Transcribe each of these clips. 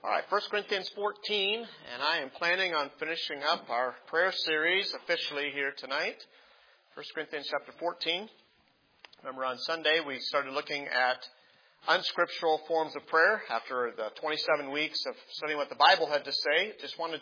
All right, 1 Corinthians 14, and I am planning on finishing up our prayer series officially here tonight. 1 Corinthians chapter 14. Remember on Sunday we started looking at unscriptural forms of prayer after the 27 weeks of studying what the Bible had to say. Just wanted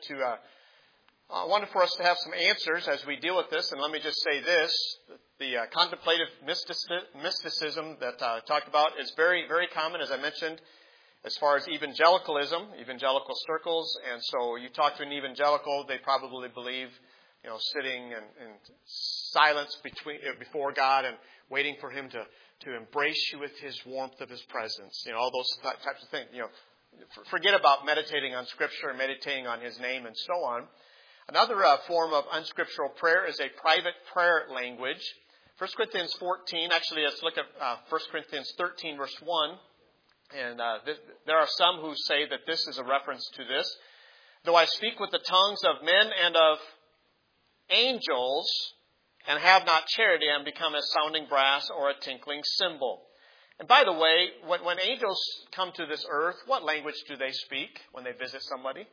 for us to have some answers as we deal with this, and let me just say this. The contemplative mysticism that I talked about is very, very common, as I mentioned, as far as evangelical circles. And so you talk to an evangelical, they probably believe, sitting in silence before God and waiting for Him to embrace you with His warmth of His presence. All those types of things. Forget about meditating on Scripture and meditating on His name and so on. Another form of unscriptural prayer is a private prayer language. 1 Corinthians 14, actually let's look at 1 Corinthians 13 verse 1. And there are some who say that this is a reference to this. Though I speak with the tongues of men and of angels and have not charity, I am become as sounding brass or a tinkling cymbal. And by the way, when angels come to this earth, what language do they speak when they visit somebody?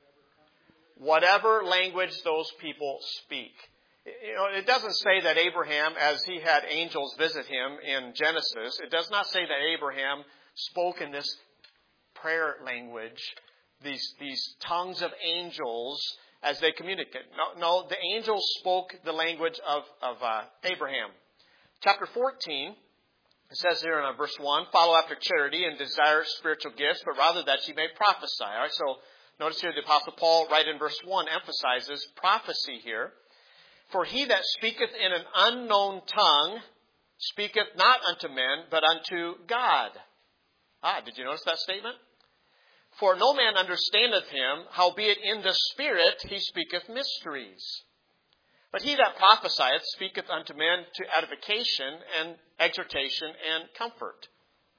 Whatever language those people speak. It doesn't say that Abraham, as he had angels visit him in Genesis, it does not say that Abraham spoke in this prayer language, these tongues of angels as they communicate. No, the angels spoke the language of Abraham. Chapter 14, it says here in verse 1, follow after charity and desire spiritual gifts, but rather that ye may prophesy. All right, so notice here the Apostle Paul, right in verse 1, emphasizes prophecy here. For he that speaketh in an unknown tongue speaketh not unto men, but unto God. Did you notice that statement? For no man understandeth him, howbeit in the Spirit he speaketh mysteries. But he that prophesieth speaketh unto men to edification and exhortation and comfort.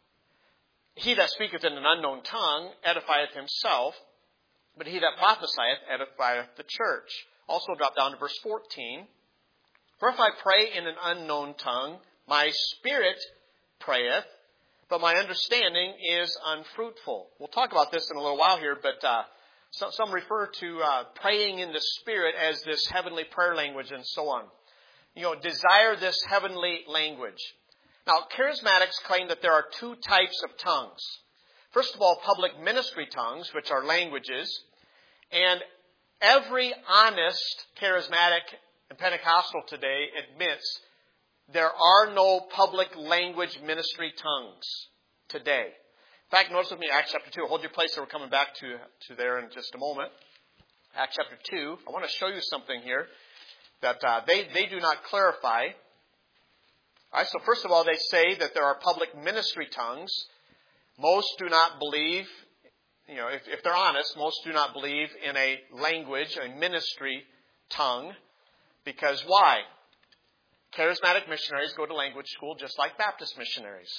He that speaketh in an unknown tongue edifieth himself, but he that prophesieth edifieth the church. Also drop down to verse 14. For if I pray in an unknown tongue, my spirit prayeth, but my understanding is unfruitful. We'll talk about this in a little while here, but some refer to praying in the Spirit as this heavenly prayer language and so on. Desire this heavenly language. Now, charismatics claim that there are two types of tongues. First of all, public ministry tongues, which are languages. And every honest charismatic and Pentecostal today admits there are no public language ministry tongues today. In fact, notice with me Acts chapter 2. Hold your place there. We're coming back to there in just a moment. Acts chapter 2. I want to show you something here that they do not clarify. All right, so first of all, they say that there are public ministry tongues. Most do not believe, if they're honest, most do not believe in a language, a ministry tongue. Because why? Charismatic missionaries go to language school just like Baptist missionaries.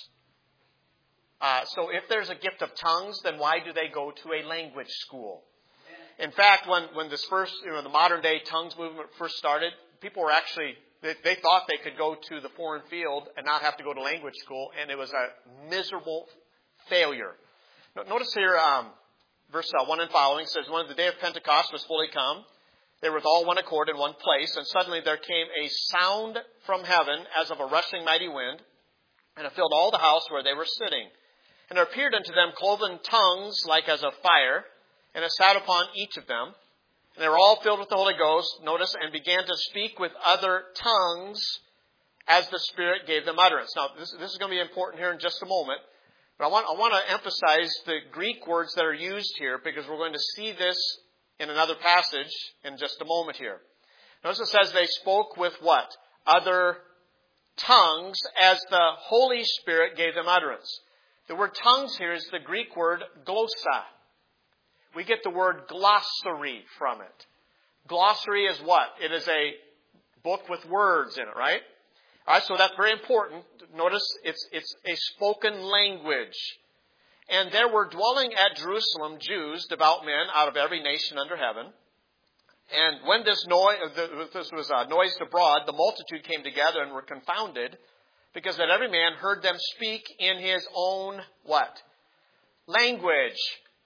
So if there's a gift of tongues, then why do they go to a language school? In fact, when this first, the modern day tongues movement first started, people were actually, they thought they could go to the foreign field and not have to go to language school, and it was a miserable failure. Notice here, verse 1 and following says, when the day of Pentecost was fully come, they were with all one accord in one place, and suddenly there came a sound from heaven as of a rushing mighty wind, and it filled all the house where they were sitting. And there appeared unto them cloven tongues like as of fire, and it sat upon each of them. And they were all filled with the Holy Ghost, notice, and began to speak with other tongues as the Spirit gave them utterance. Now, this is going to be important here in just a moment. But I want to emphasize the Greek words that are used here, because we're going to see this in another passage in just a moment here. Notice it says they spoke with what? Other tongues as the Holy Spirit gave them utterance. The word tongues here is the Greek word glossa. We get the word glossary from it. Glossary is what? It is a book with words in it, right? All right, so that's very important. Notice it's a spoken language. And there were dwelling at Jerusalem Jews, devout men, out of every nation under heaven. And when this was noised abroad, the multitude came together and were confounded, because that every man heard them speak in his own what? Language.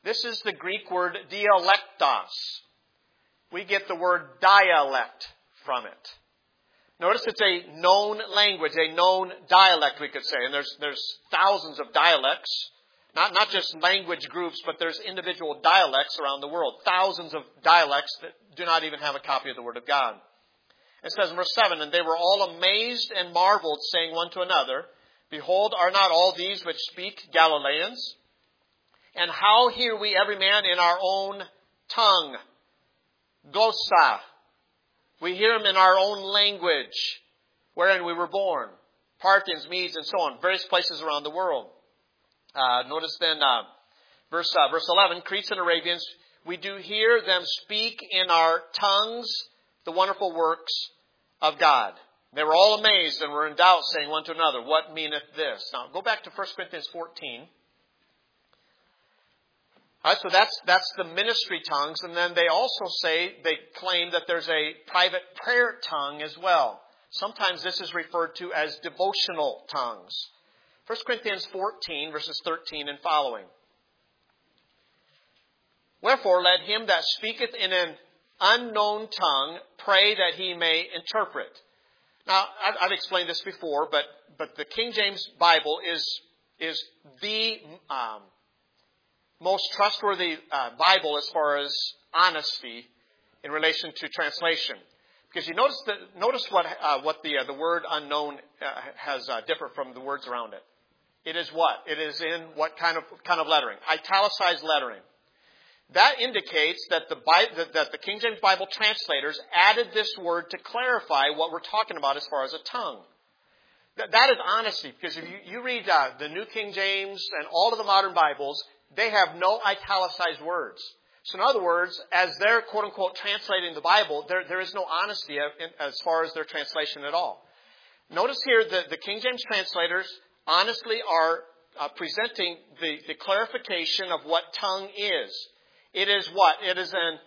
This is the Greek word dialectos. We get the word dialect from it. Notice it's a known language, a known dialect, we could say. And there's thousands of dialects. Not just language groups, but there's individual dialects around the world. Thousands of dialects that do not even have a copy of the Word of God. It says in verse 7, "And they were all amazed and marveled, saying one to another, Behold, are not all these which speak Galileans? And how hear we every man in our own tongue? Glossa. We hear them in our own language, wherein we were born. Parthians, Medes, and so on. Various places around the world." Notice then verse 11, "Cretes and Arabians, we do hear them speak in our tongues the wonderful works of God. They were all amazed and were in doubt, saying one to another, What meaneth this?" Now go back to 1 Corinthians 14. All right, so that's the ministry tongues, and then they also they claim that there's a private prayer tongue as well. Sometimes this is referred to as devotional tongues. 1 Corinthians 14, verses 13 and following. "Wherefore let him that speaketh in an unknown tongue pray that he may interpret." Now, I've explained this before, but the King James Bible is the most trustworthy Bible as far as honesty in relation to translation. Because you notice what the word unknown has different from the words around it. It is what? It is in what kind of lettering? Italicized lettering. That indicates that the King James Bible translators added this word to clarify what we're talking about as far as a tongue. That is honesty, because if you read the New King James and all of the modern Bibles, they have no italicized words. So in other words, as they're quote-unquote translating the Bible, there is no honesty as far as their translation at all. Notice here that the King James translators honestly are presenting the clarification of what tongue is. It is what? It is an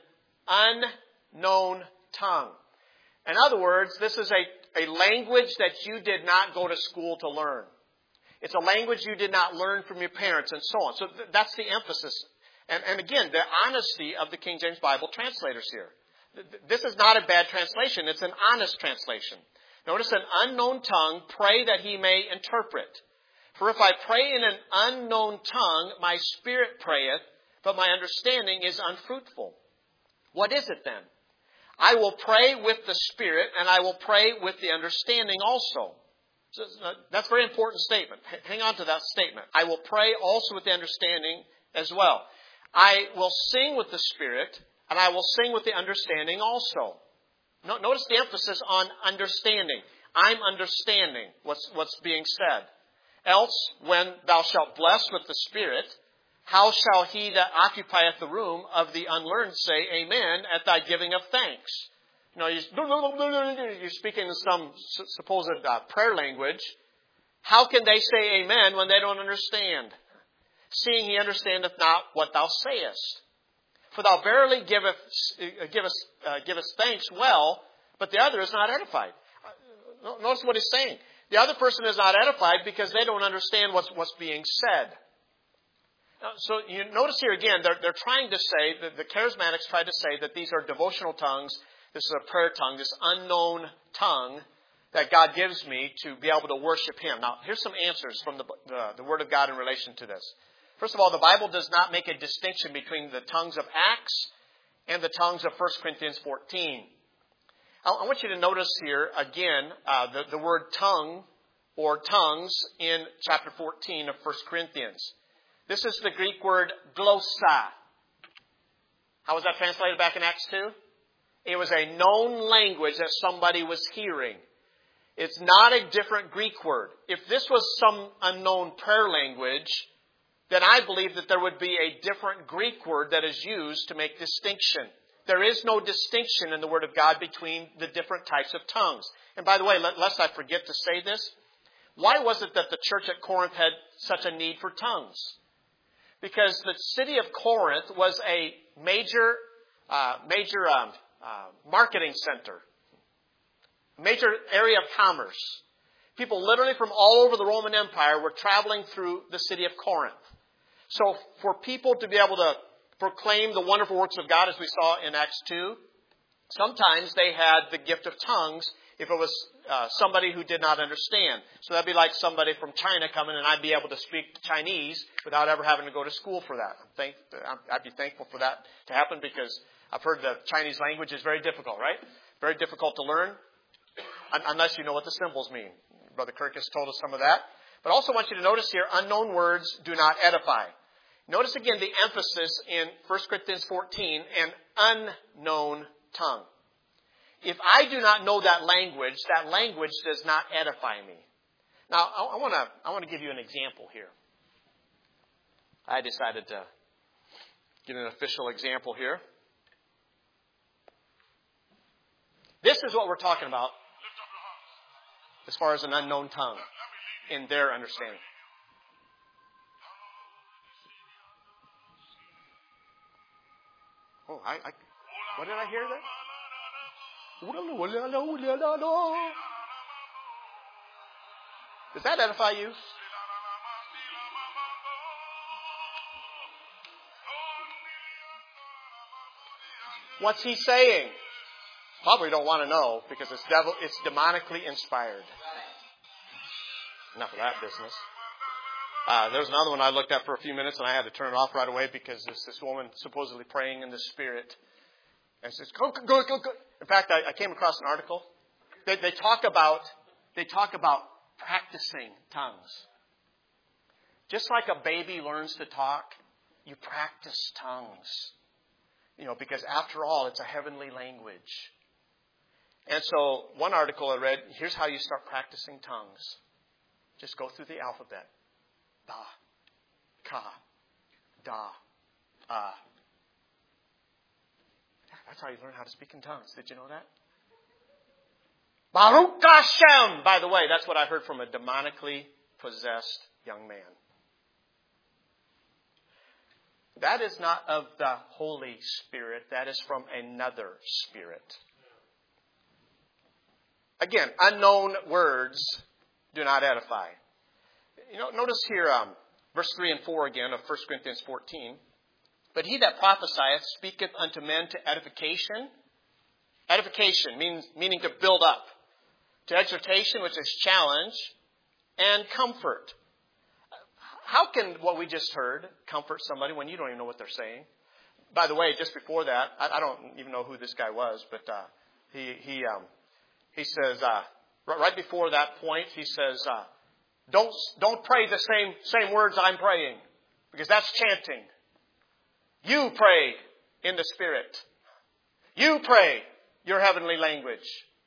unknown tongue. In other words, this is a language that you did not go to school to learn. It's a language you did not learn from your parents and so on. So that's the emphasis. And again, the honesty of the King James Bible translators here. This is not a bad translation. It's an honest translation. Notice, an unknown tongue, pray that he may interpret. For if I pray in an unknown tongue, my spirit prayeth, but my understanding is unfruitful. What is it then? I will pray with the spirit, and I will pray with the understanding also. So that's a very important statement. Hang on to that statement. I will pray also with the understanding as well. I will sing with the spirit, and I will sing with the understanding also. Notice the emphasis on understanding. I'm understanding what's being said. Else, when thou shalt bless with the spirit, how shall he that occupieth the room of the unlearned say amen at thy giving of thanks? You're speaking in some supposed prayer language. How can they say amen when they don't understand? Seeing he understandeth not what thou sayest. For thou verily givest thanks well, but the other is not edified. Notice what he's saying. The other person is not edified because they don't understand what's being said. So you notice here again, they're trying to say, the charismatics tried to say that these are devotional tongues. This is a prayer tongue, this unknown tongue that God gives me to be able to worship Him. Now, here's some answers from the Word of God in relation to this. First of all, the Bible does not make a distinction between the tongues of Acts and the tongues of 1 Corinthians 14. I want you to notice here again the word tongue or tongues in chapter 14 of 1 Corinthians. This is the Greek word glossa. How was that translated back in Acts 2? It was a known language that somebody was hearing. It's not a different Greek word. If this was some unknown prayer language, then I believe that there would be a different Greek word that is used to make distinction. There is no distinction in the Word of God between the different types of tongues. And by the way, lest I forget to say this, why was it that the church at Corinth had such a need for tongues? Because the city of Corinth was a major marketing center, major area of commerce. People literally from all over the Roman Empire were traveling through the city of Corinth. So for people to be able to proclaim the wonderful works of God, as we saw in Acts 2. Sometimes they had the gift of tongues if it was somebody who did not understand. So that'd be like somebody from China coming and I'd be able to speak Chinese without ever having to go to school for that. I'd be thankful for that to happen because I've heard the Chinese language is very difficult, right? Very difficult to learn unless you know what the symbols mean. Brother Kirk has told us some of that. But also want you to notice here, unknown words do not edify. Notice again the emphasis in 1 Corinthians 14, an unknown tongue. If I do not know that language does not edify me. Now, I want to give you an example here. I decided to give an official example here. This is what we're talking about as far as an unknown tongue in their understanding. Oh, what did I hear there? Does that edify you? What's he saying? Probably don't want to know because it's demonically inspired. Enough of that business. There's another one I looked at for a few minutes and I had to turn it off right away because this woman supposedly praying in the Spirit. And says, go. In fact, I came across an article. They talk about practicing tongues. Just like a baby learns to talk, you practice tongues. Because after all, it's a heavenly language. And so one article I read, here's how you start practicing tongues. Just go through the alphabet. Ba, ka, da, ah. That's how you learn how to speak in tongues. Did you know that? Baruch Hashem! By the way, that's what I heard from a demonically possessed young man. That is not of the Holy Spirit. That is from another spirit. Again, unknown words do not edify. Notice here, verse 3 and 4 again of 1 Corinthians 14. But he that prophesieth speaketh unto men to edification. Edification meaning to build up. To exhortation, which is challenge, and comfort. How can what we just heard comfort somebody when you don't even know what they're saying? By the way, just before that, I don't even know who this guy was, but he says right before that point, he says, don't pray the same words I'm praying, because that's chanting. You pray in the Spirit. You pray your heavenly language.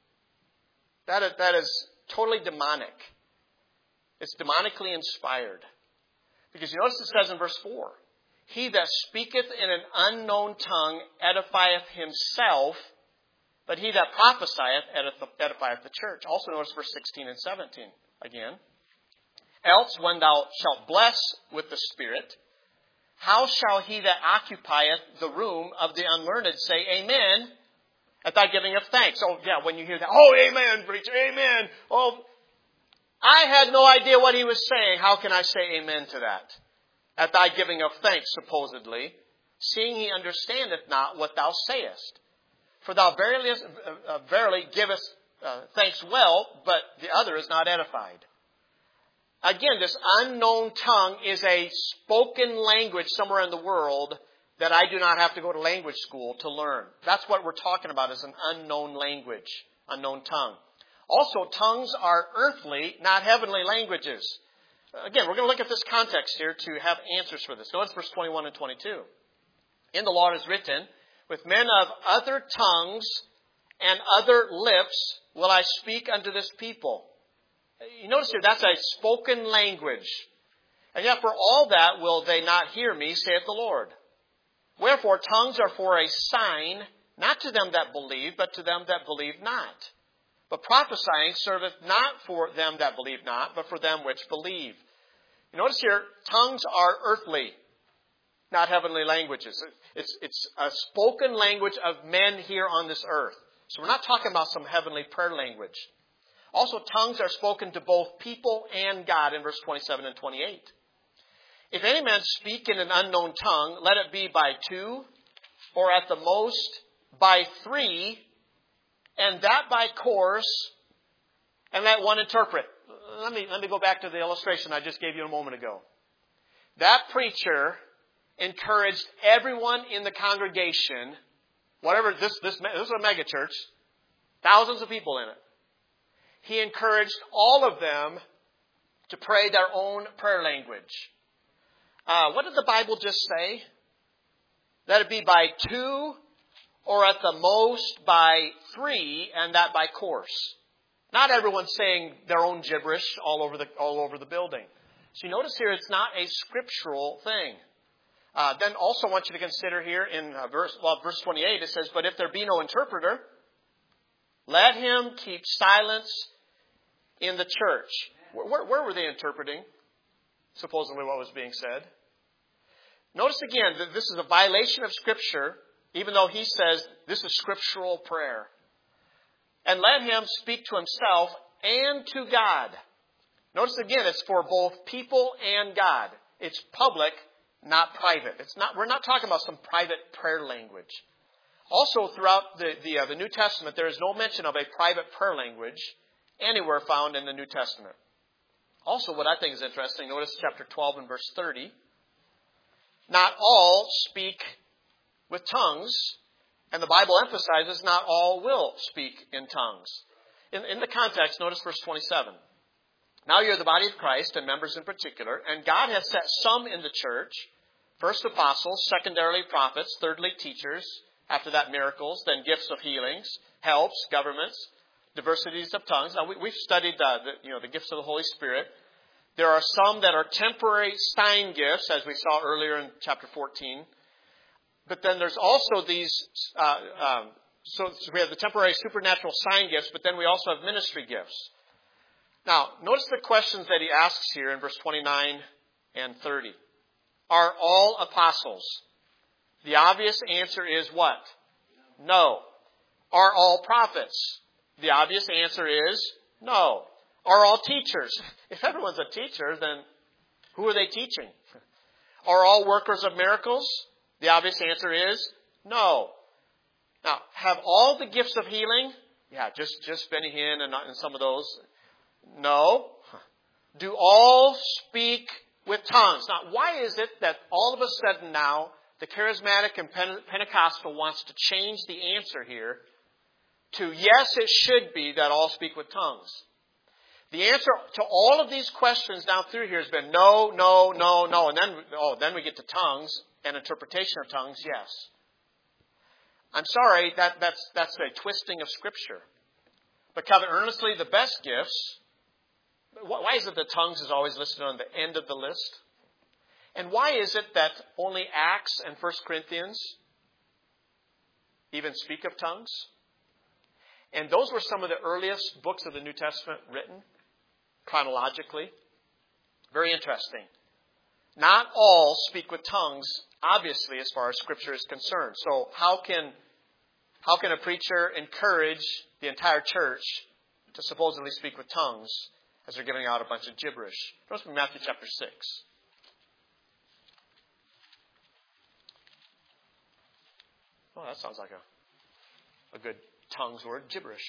That is totally demonic. It's demonically inspired. Because you notice it says in verse 4, he that speaketh in an unknown tongue edifieth himself, but he that prophesieth edifieth the church. Also notice verse 16 and 17 again. Else when thou shalt bless with the Spirit, how shall he that occupieth the room of the unlearned say amen at thy giving of thanks? Oh, yeah, when you hear that, oh, amen, preacher, amen. Oh, I had no idea what he was saying. How can I say amen to that? At thy giving of thanks, supposedly, seeing he understandeth not what thou sayest. For thou verily givest thanks well, but the other is not edified. Again, this unknown tongue is a spoken language somewhere in the world that I do not have to go to language school to learn. That's what we're talking about, is an unknown language, unknown tongue. Also, tongues are earthly, not heavenly languages. Again, we're going to look at this context here to have answers for this. Notice verse 21 and 22. In the law it is written, with men of other tongues and other lips will I speak unto this people. You notice here, that's a spoken language. And yet for all that will they not hear me, saith the Lord. Wherefore tongues are for a sign, not to them that believe, but to them that believe not. But prophesying serveth not for them that believe not, but for them which believe. You notice here, tongues are earthly, not heavenly languages. It's a spoken language of men here on this earth. So we're not talking about some heavenly prayer language. Also, tongues are spoken to both people and God in verse 27 and 28. If any man speak in an unknown tongue, let it be by 2, or at the most by 3, and that by course, and let one interpret. Let me go back to the illustration I just gave you a moment ago. That preacher encouraged everyone in the congregation, whatever this is a mega church, thousands of people in it. He encouraged all of them to pray their own prayer language. What did the Bible just say? Let it be by 2, or at the most by 3, and that by course. Not everyone saying their own gibberish all over the building. So you notice here it's not a scriptural thing. Then also I want you to consider here in verse 28, it says, but if there be no interpreter, let him keep silence in the church. Where were they interpreting? Supposedly what was being said. Notice again that this is a violation of Scripture, even though he says this is scriptural prayer. And let him speak to himself and to God. Notice again, it's for both people and God. It's public, not private. We're not talking about some private prayer language. Also, throughout the New Testament, there is no mention of a private prayer language anywhere found in the New Testament. Also, what I think is interesting, notice chapter 12 and verse 30. Not all speak with tongues, and the Bible emphasizes not all will speak in tongues. In the context, notice verse 27. Now you're the body of Christ, and members in particular, and God has set some in the church, first apostles, secondarily prophets, thirdly teachers, after that miracles, then gifts of healings, helps, governments, diversities of tongues. Now we've studied the gifts of the Holy Spirit. There are some that are temporary sign gifts, as we saw earlier in chapter 14. But then there's also these, so we have the temporary supernatural sign gifts, but then we also have ministry gifts. Now, notice the questions that he asks here in verse 29 and 30. Are all apostles? The obvious answer is what? No. Are all prophets? The obvious answer is no. Are all teachers? If everyone's a teacher, then who are they teaching? Are all workers of miracles? The obvious answer is no. Now, have all the gifts of healing? Yeah, just Benny Hinn and some of those. No. Do all speak with tongues? Now, why is it that all of a sudden now the charismatic and Pentecostal wants to change the answer here to yes, it should be that all speak with tongues? The answer to all of these questions down through here has been no, no, no, no. And then we get to tongues and interpretation of tongues, yes. I'm sorry, that's a twisting of Scripture. But covet earnestly the best gifts. Why is it that tongues is always listed on the end of the list? And why is it that only Acts and 1 Corinthians even speak of tongues? And those were some of the earliest books of the New Testament written chronologically. Very interesting. Not all speak with tongues, obviously, as far as Scripture is concerned. So how can a preacher encourage the entire church to supposedly speak with tongues as they're giving out a bunch of gibberish? Notice from Matthew chapter 6. Oh, that sounds like a good tongues word, gibberish.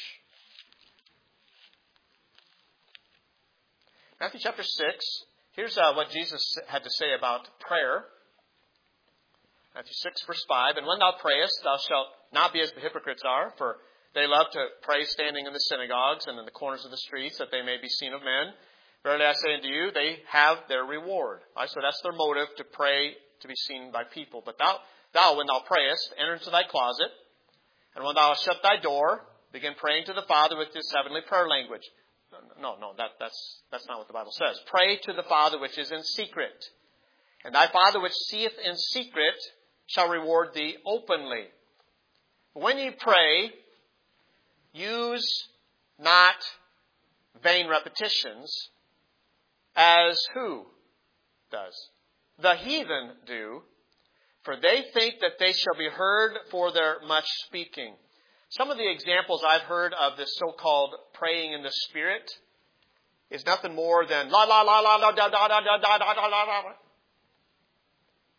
Matthew chapter 6. Here's what Jesus had to say about prayer. Matthew 6, verse 5. And when thou prayest, thou shalt not be as the hypocrites are, for they love to pray standing in the synagogues and in the corners of the streets, that they may be seen of men. Verily I say unto you, they have their reward. Right? So that's their motive, to pray to be seen by people. But thou, when thou prayest, enter into thy closet, and when thou hast shut thy door, begin praying to the Father with this heavenly prayer language. No, that's not what the Bible says. Pray to the Father which is in secret. And thy Father which seeth in secret shall reward thee openly. When ye pray, use not vain repetitions, as who does? The heathen do, for they think that they shall be heard for their much speaking. Some of the examples I've heard of this so-called praying in the Spirit is nothing more than la la la la la da da da da da da da da.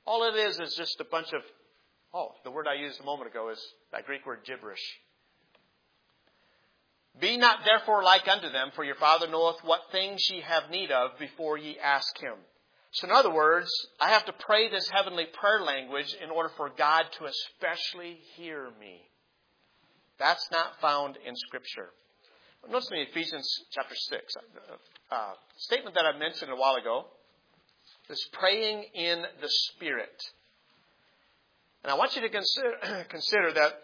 All it is just a bunch of, the word I used a moment ago is that Greek word gibberish. Be not therefore like unto them, for your Father knoweth what things ye have need of before ye ask Him. So in other words, I have to pray this heavenly prayer language in order for God to especially hear me. That's not found in Scripture. Notice in Ephesians chapter 6, statement that I mentioned a while ago, is praying in the Spirit. And I want you to consider that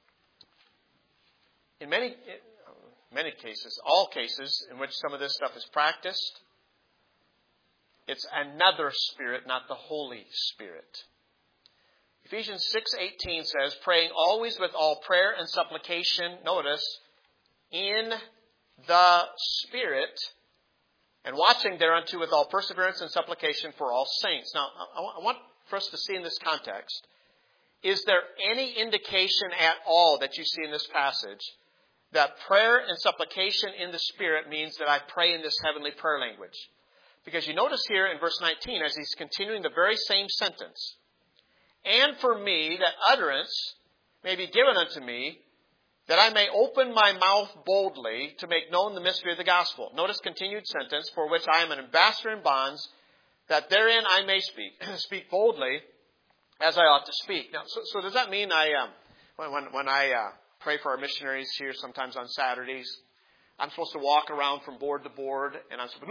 in many cases, all cases in which some of this stuff is practiced, it's another Spirit, not the Holy Spirit. Ephesians 6:18 says, praying always with all prayer and supplication, notice, in the Spirit, and watching thereunto with all perseverance and supplication for all saints. Now, I want for us to see in this context, is there any indication at all that you see in this passage that prayer and supplication in the Spirit means that I pray in this heavenly prayer language? Because you notice here in verse 19, as he's continuing the very same sentence, and for me that utterance may be given unto me, that I may open my mouth boldly to make known the mystery of the gospel. Notice continued sentence, for which I am an ambassador in bonds, that therein I may speak boldly as I ought to speak. Now, so does that mean when I pray for our missionaries here sometimes on Saturdays, I'm supposed to walk around from board to board and I'm supposed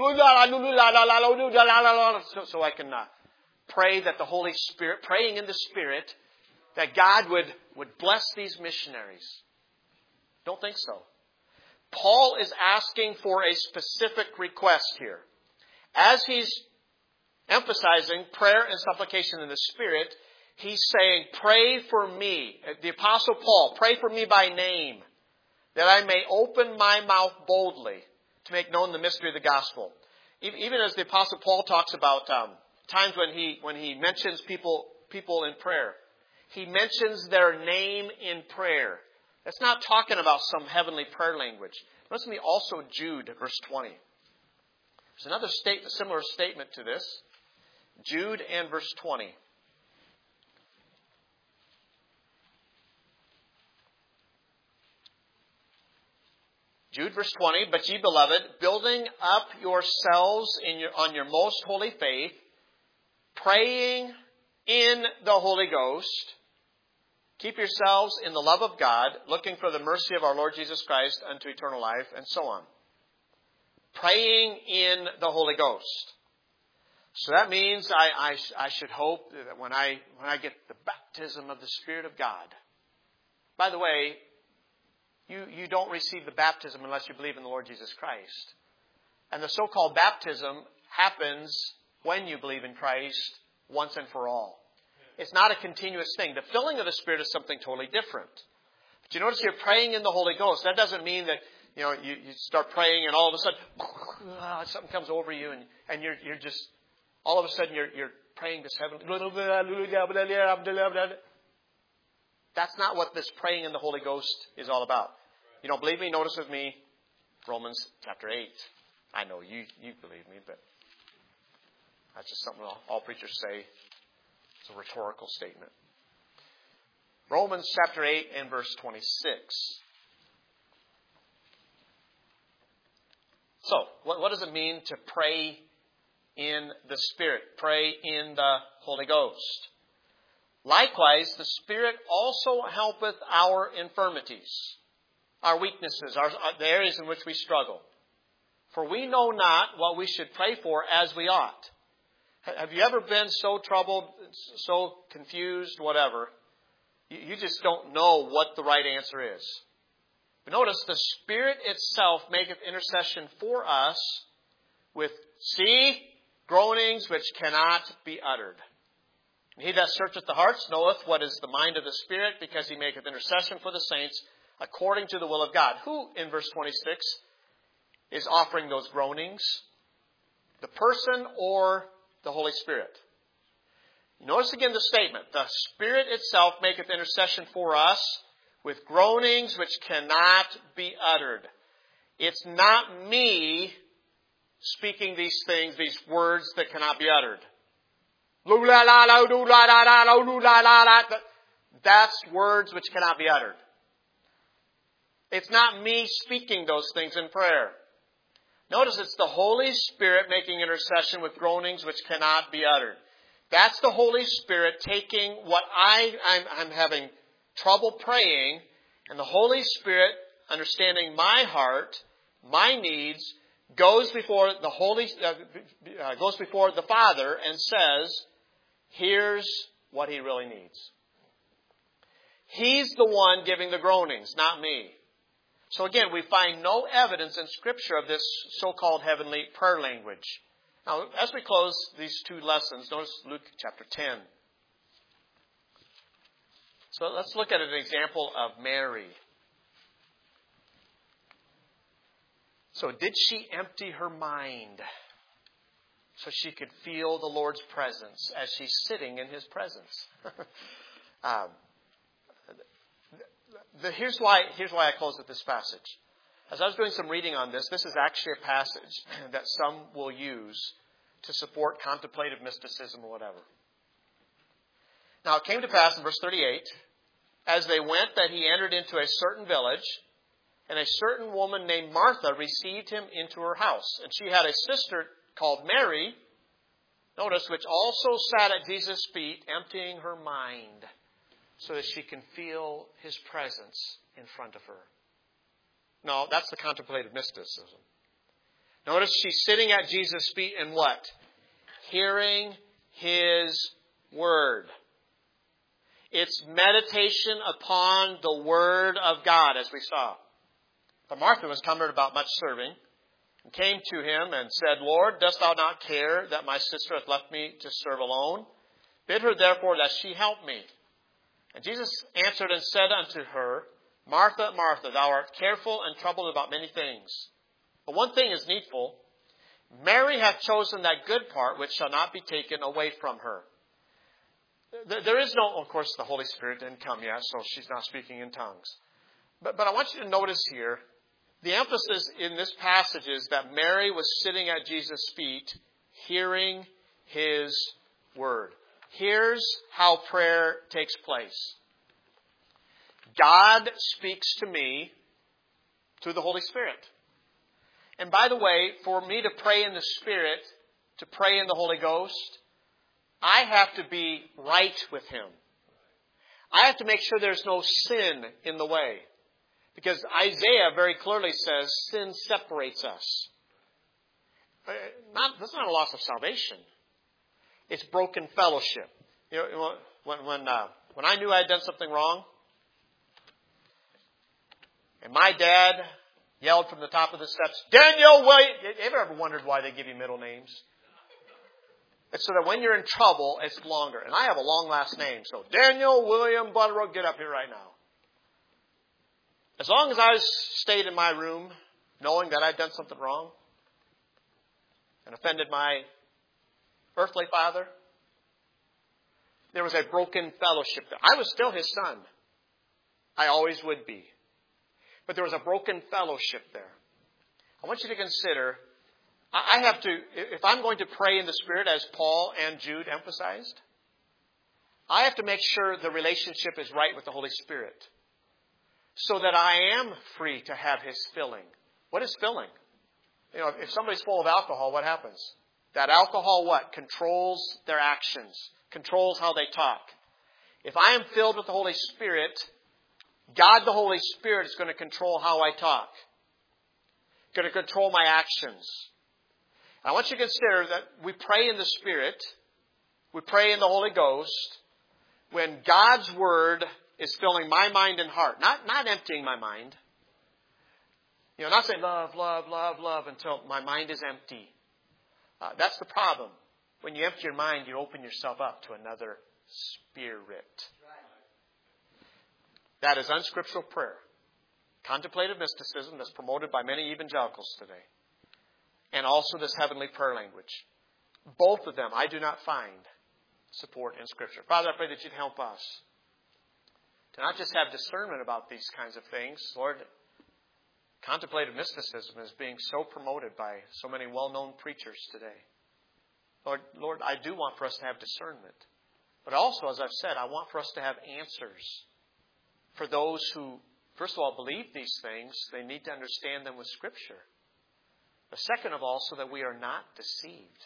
to so I can pray that the Holy Spirit, praying in the Spirit, that God would bless these missionaries? Don't think so. Paul is asking for a specific request here. As he's emphasizing prayer and supplication in the Spirit, he's saying, pray for me. The Apostle Paul, pray for me by name, that I may open my mouth boldly to make known the mystery of the gospel. Even as the Apostle Paul talks about times when he mentions people in prayer, he mentions their name in prayer. That's not talking about some heavenly prayer language. Listen to me also Jude, verse 20. There's another similar statement to this. Jude and verse 20. Jude, verse 20, but ye beloved, building up yourselves on your most holy faith, praying in the Holy Ghost, keep yourselves in the love of God, looking for the mercy of our Lord Jesus Christ unto eternal life, and so on. Praying in the Holy Ghost. So that means I should hope that when I get the baptism of the Spirit of God. By the way, you don't receive the baptism unless you believe in the Lord Jesus Christ. And the so-called baptism happens when you believe in Christ once and for all. It's not a continuous thing. The filling of the Spirit is something totally different. But you notice you're praying in the Holy Ghost. That doesn't mean that you start praying and all of a sudden something comes over you and you're just all of a sudden you're praying this heavenly. That's not what this praying in the Holy Ghost is all about. You don't believe me? Notice with me Romans chapter 8. I know you believe me, but that's just something all preachers say. It's a rhetorical statement. Romans chapter 8 and verse 26. So, what does it mean to pray in the Spirit? Pray in the Holy Ghost. Likewise, the Spirit also helpeth our infirmities, our weaknesses, the areas in which we struggle. For we know not what we should pray for as we ought. Have you ever been so troubled, so confused, whatever? You just don't know what the right answer is. But notice, the Spirit itself maketh intercession for us with, groanings which cannot be uttered. And he that searcheth the hearts knoweth what is the mind of the Spirit, because he maketh intercession for the saints according to the will of God. Who, in verse 26, is offering those groanings? The person or the Holy Spirit? Notice again the statement. The Spirit itself maketh intercession for us with groanings which cannot be uttered. It's not me speaking these things, these words that cannot be uttered. That's words which cannot be uttered. It's not me speaking those things in prayer. Notice it's the Holy Spirit making intercession with groanings which cannot be uttered. That's the Holy Spirit taking what I'm having trouble praying, and the Holy Spirit, understanding my heart, my needs, goes before the Father and says, here's what He really needs. He's the one giving the groanings, not me. So again, we find no evidence in Scripture of this so-called heavenly prayer language. Now, as we close these two lessons, notice Luke chapter 10. So let's look at an example of Mary. So did she empty her mind so she could feel the Lord's presence as she's sitting in His presence? Here's why I close with this passage. As I was doing some reading on this is actually a passage that some will use to support contemplative mysticism or whatever. Now it came to pass in verse 38, as they went, that He entered into a certain village, and a certain woman named Martha received Him into her house. And she had a sister called Mary, notice, which also sat at Jesus' feet, emptying her mind, so that she can feel His presence in front of her. No, that's the contemplative mysticism. Notice she's sitting at Jesus' feet and what? Hearing His Word. It's meditation upon the Word of God, as we saw. But Martha was cumbered about much serving, and came to Him and said, Lord, dost Thou not care that my sister hath left me to serve alone? Bid her therefore that she help me. And Jesus answered and said unto her, Martha, Martha, thou art careful and troubled about many things. But one thing is needful. Mary hath chosen that good part which shall not be taken away from her. There is no, of course, the Holy Spirit didn't come yet, so she's not speaking in tongues. But I want you to notice here, the emphasis in this passage is that Mary was sitting at Jesus' feet, hearing His Word. Here's how prayer takes place. God speaks to me through the Holy Spirit. And by the way, for me to pray in the Spirit, to pray in the Holy Ghost, I have to be right with Him. I have to make sure there's no sin in the way. Because Isaiah very clearly says sin separates us. That's not a loss of salvation. It's broken fellowship. You know, when I knew I had done something wrong, and my dad yelled from the top of the steps, Daniel William. Have you ever wondered why they give you middle names? It's so that when you're in trouble, it's longer. And I have a long last name, so Daniel William Butterrow, get up here right now. As long as I stayed in my room, knowing that I'd done something wrong and offended my earthly father, there was a broken fellowship there. I was still his son. I always would be. But there was a broken fellowship there. I want you to consider, I have to, if I'm going to pray in the Spirit, as Paul and Jude emphasized, I have to make sure the relationship is right with the Holy Spirit, so that I am free to have His filling. What is filling? You know, if somebody's full of alcohol, what happens? That alcohol what? Controls their actions, controls how they talk. If I am filled with the Holy Spirit, God the Holy Spirit is going to control how I talk, going to control my actions. I want you to consider that we pray in the Spirit, we pray in the Holy Ghost, when God's Word is filling my mind and heart, not emptying my mind. You know, not saying love, love, love, love until my mind is empty. That's the problem. When you empty your mind, you open yourself up to another spirit. That is unscriptural prayer. Contemplative mysticism that's promoted by many evangelicals today. And also this heavenly prayer language. Both of them I do not find support in Scripture. Father, I pray that you'd help us to not just have discernment about these kinds of things. Lord, contemplative mysticism is being so promoted by so many well-known preachers today. Lord, I do want for us to have discernment. But also, as I've said, I want for us to have answers. For those who, first of all, believe these things, they need to understand them with Scripture. But second of all, so that we are not deceived.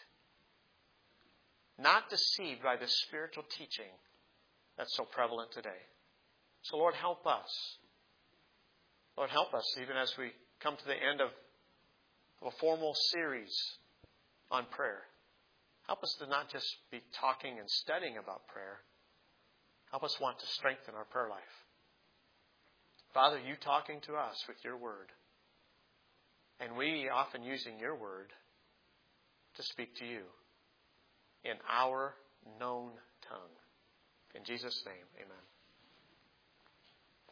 Not deceived by this spiritual teaching that's so prevalent today. So Lord, help us. Lord, help us even as we come to the end of a formal series on prayer. Help us to not just be talking and studying about prayer. Help us want to strengthen our prayer life. Father, you talking to us with your word. And we often using your word to speak to you in our known tongue. In Jesus' name, amen.